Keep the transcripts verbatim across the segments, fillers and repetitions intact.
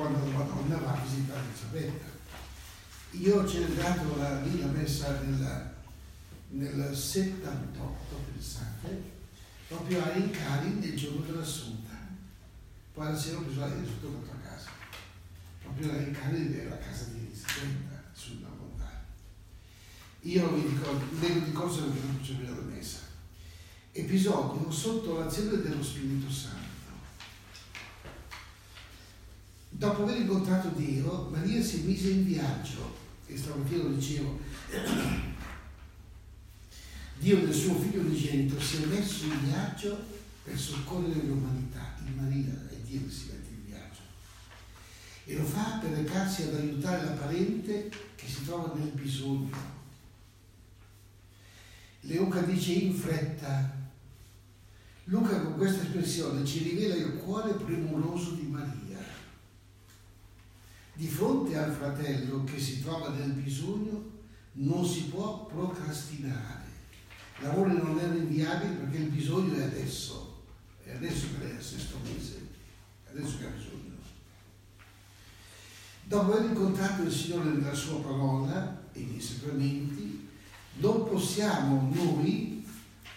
quando la Madonna va a visitare Elisabetta. Io ho celebrato la, lì la messa nel, nel settantotto, pensate, proprio a Incari nel giorno dell'Assunta. Poi la sera ho preso l'aereo, sono tornato a casa. Proprio a Incari nella casa di Elisabetta, sulla montagna. Io vi ricordo, leggo di cose che non faccio vedere la messa. Episodio sotto l'azione dello Spirito Santo. Dopo aver incontrato Dio, Maria si mise in viaggio, e stamattina lo dicevo, Dio del suo figlio unigenito si è messo in viaggio per soccorrere l'umanità. In Maria è Dio che si mette in viaggio. E lo fa per recarsi ad aiutare la parente che si trova nel bisogno. Luca dice in fretta. Luca con questa espressione ci rivela il cuore premuroso di Maria. Di fronte al fratello che si trova nel bisogno non si può procrastinare. L'amore non è rinviabile perché il bisogno è adesso. È adesso che lei è al sesto mese. È adesso che ha bisogno. Dopo aver incontrato il Signore nella sua parola e nei sacramenti, non possiamo noi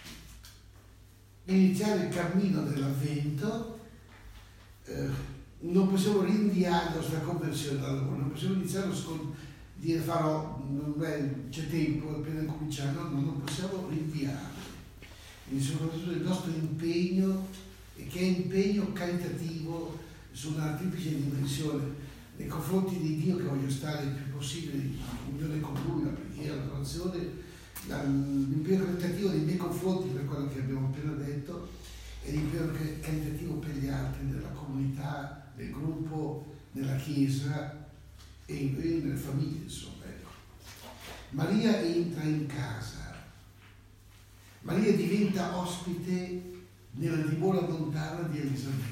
iniziare il cammino dell'Avvento, eh, non possiamo rinviare la nostra conversione dall'amore, non possiamo iniziare a scon- dire farò, beh, c'è tempo, appena cominciare, no, non possiamo rinviare. Quindi soprattutto il nostro impegno, e che è impegno caritativo su una triplice dimensione, nei confronti di Dio, che voglio stare il più possibile in comunione con Lui, la preghiera, l'adorazione, l'impegno caritativo nei miei confronti per quello che abbiamo appena detto, e l'impegno caritativo per gli altri, nella comunità, nel gruppo, nella chiesa e, in, e nelle famiglie, insomma. Ecco. Maria entra in casa. Maria diventa ospite nella dimora lontana di Elisabetta.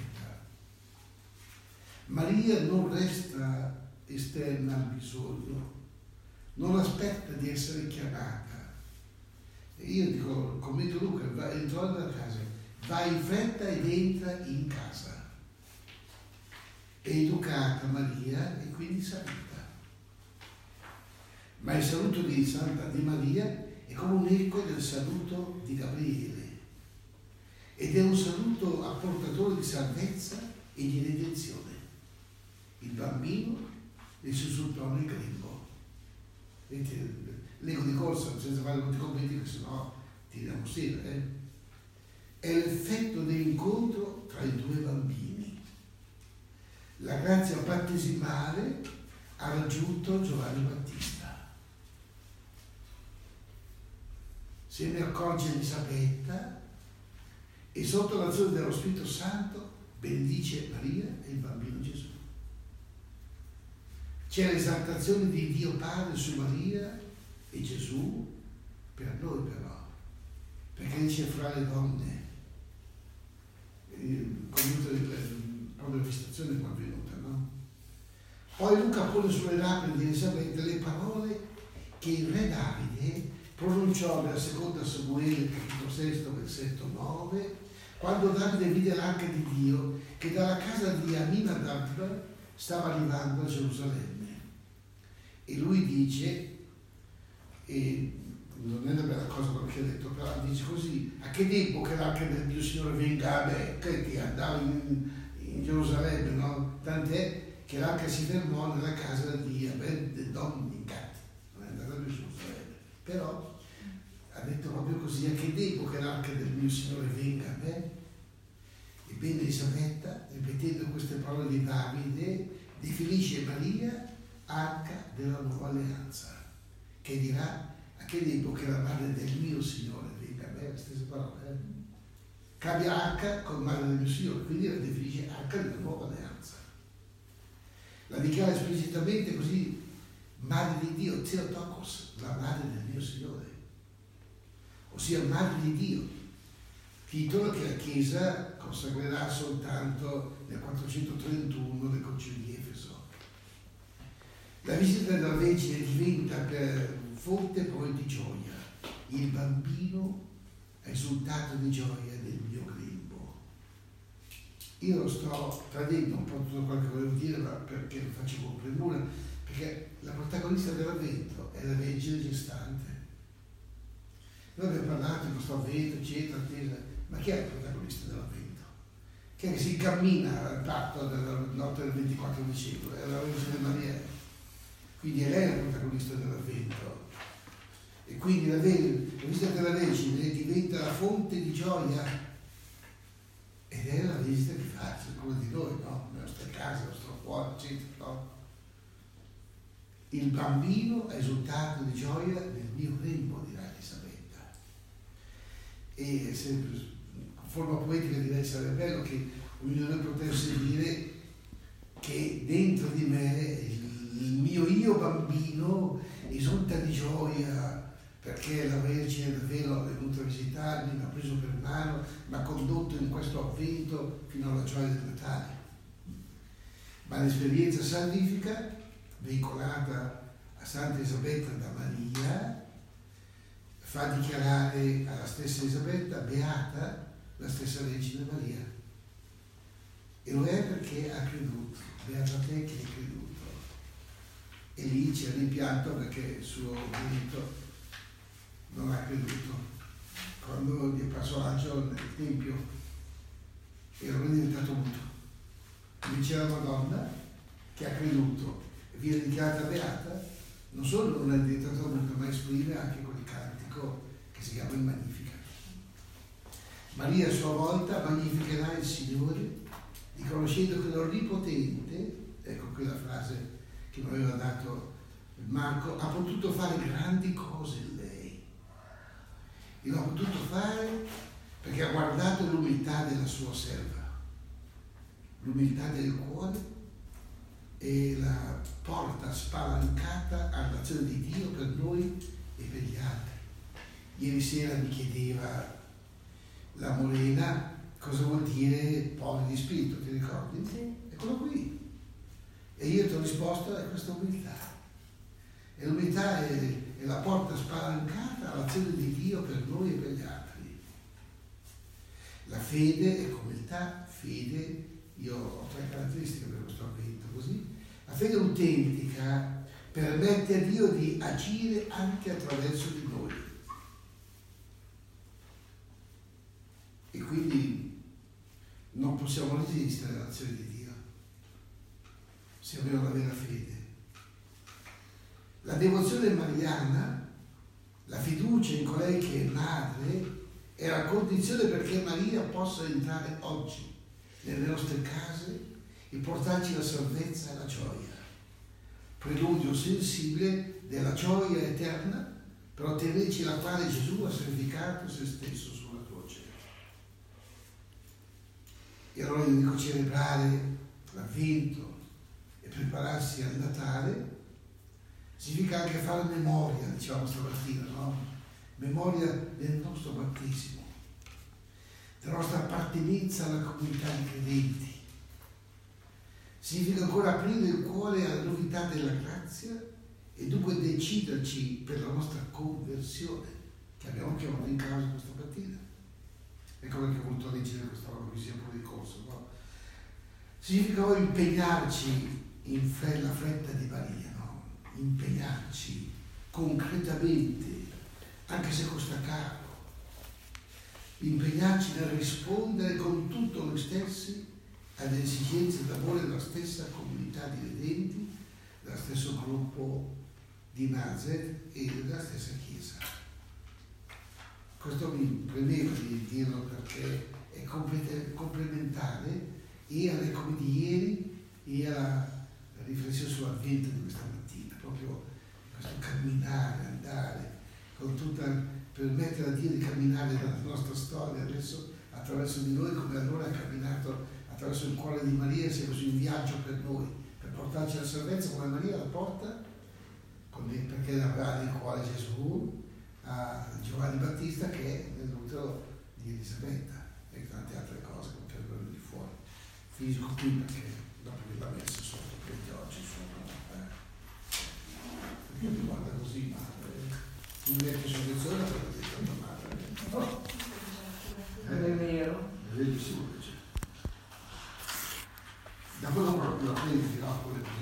Maria non resta esterna al bisogno, non aspetta di essere chiamata. E io dico, commento Luca, va, entrò nella casa, va in fretta ed entra in casa. È educata Maria e quindi saluta. Ma il saluto di Santa di Maria è come un eco del saluto di Gabriele ed è un saluto apportatore di salvezza e di redenzione. Il bambino e il sussultò nel grembo. Leggo di corsa senza fare molti commenti, perché sennò tiriamo sera. Eh? È l'effetto dell'incontro tra i due bambini. La grazia battesimale ha raggiunto Giovanni Battista. Se ne accorge Elisabetta e sotto l'azione dello Spirito Santo benedice Maria e il bambino Gesù. C'è l'esaltazione di Dio Padre su Maria e Gesù per noi però, perché dice fra le donne, come proprio la visitazione qua venuta, no? Poi Luca pone sulle labbra di Elisabetta le parole che il re Davide pronunciò nella seconda Samuele, capitolo sesto, versetto nove, quando Davide vide l'arca di Dio che dalla casa di Aminadab stava arrivando a Gerusalemme. E lui dice, e non è una bella cosa quello che ha detto, però dice così: a che tempo che l'arca del mio Signore venga a me, che andava in, in Gerusalemme, no? Tant'è che l'arca si fermò nella casa di Abed-Edom in Gat, non è andata più su Gerusalemme. Però ha detto proprio così: a che tempo che l'arca del mio Signore venga a me? Ebbene Elisabetta, ripetendo queste parole di Davide, definisce Maria arca della nuova alleanza, che dirà: a che tempo che la madre del mio Signore venga a me? Le stesse parole, eh? Cambia arca con madre del mio Signore, quindi la definisce arca della nuova alleanza. La dichiara esplicitamente così: madre di Dio, Theotokos, la madre del mio Signore, ossia madre di Dio, titolo che la Chiesa consacrerà soltanto nel quattrocentotrentuno del Concilio di Efeso. La visita della Vergine diventa per fonte poi di gioia. Il bambino ha esultato di gioia nel mio grembo. Io sto tradendo un po' tutto quello che volevo dire, ma perché lo faccio con premura, perché la protagonista dell'avvento è la Vergine gestante. Noi abbiamo parlato di questo avvento, eccetera, eccetera, ma chi è il protagonista dell'avvento? Chi è che si incammina al patto della notte del ventiquattro dicembre? È la Vergine Maria. Quindi è lei la protagonista dell'avvento. E quindi la, Ver- la visita della Vergine diventa la fonte di gioia. Ed è la visita che fa, come di noi, no? Le nostre case, il nostro cuore, eccetera, no? Il bambino è esultato di gioia nel mio grembo, dirà Elisabetta. E se con forma poetica direi sarebbe bello che ognuno di noi potesse dire che dentro di me il, il mio io bambino esulta di gioia perché la Vergine davvero è venuta a visitarmi, mi ha preso per mano, mi ha condotto in questo avvento fino alla gioia del Natale. Ma l'esperienza salvifica, veicolata a Santa Elisabetta da Maria, fa dichiarare alla stessa Elisabetta beata la stessa Vergine Maria. E lo è perché ha creduto, beata te che hai creduto. E lì c'è l'impianto perché il suo marito non ha creduto. Quando gli è passato l'angelo nel Tempio era diventato muto. Invece la Madonna, che ha creduto e viene dichiarata beata, non solo non è diventata muta, ma esprime anche quel cantico che si chiama il Magnificat. Maria a sua volta magnificherà il Signore, riconoscendo che l'Onnipotente, ecco quella frase che mi aveva dato Marco, ha potuto fare grandi cose in lei. E l'ha potuto fare perché ha guardato l'umiltà della sua serva, l'umiltà del cuore e la porta spalancata all'azione di Dio per noi e per gli altri. Ieri sera mi chiedeva la Morena cosa vuol dire poveri di spirito, ti ricordi? Sì. Eccolo qui. E io ti ho risposto, è questa umiltà. E l'umiltà è, è la porta spalancata all'azione di Dio per noi e per gli altri. La fede è umiltà, fede, io ho tre caratteristiche per questo avvento così. La fede autentica permette a Dio di agire anche attraverso di noi. E quindi non possiamo resistere all'azione di Dio se abbiamo la vera fede. La devozione mariana, la fiducia in colei che è madre, è la condizione perché Maria possa entrare oggi nelle nostre case e portarci la salvezza e la gioia. Preludio sensibile della gioia eterna per ottenerci la quale Gesù ha sacrificato se stesso sulla croce. E allora io dico celebrare l'avvento e prepararsi al Natale significa anche fare memoria, dicevamo stamattina, no? Memoria del nostro battesimo, della nostra appartenenza alla comunità di credenti. Significa ancora aprire il cuore alla novità della grazia e dunque deciderci per la nostra conversione, che abbiamo chiamato in causa questa mattina. Ecco perché ho voluto leggere questa roba qui sia un po' di corso, no? Significa poi impegnarci in fre- la fretta di Maria, no? Impegnarci concretamente, anche se costa caro, impegnarci nel rispondere con tutto noi stessi alle esigenze d'amore della stessa comunità di redenti, dello stesso gruppo di Nazareth e della stessa Chiesa. Questo mi premeva di dirlo perché è complementare e alle come di ieri e alla riflessione sull'avvento di questa mattina, proprio questo camminare, andare, con tutta, permettere a Dio di camminare nella nostra storia adesso attraverso di noi come allora ha camminato attraverso il cuore di Maria, sia così in viaggio per noi, per portarci la salvezza come Maria la porta, perché aveva nel cuore Gesù, a Giovanni Battista che è nell'utero di Elisabetta e tante altre cose che per venire di fuori. Fisico qui perché dopo che l'ha messo sotto prende oggi sono eh. perché mi guarda così madre, un vecchio soluzione per la detto madre. Oh. Non è vero? Vedi su invece. Da quello proprio attenti, no, quelle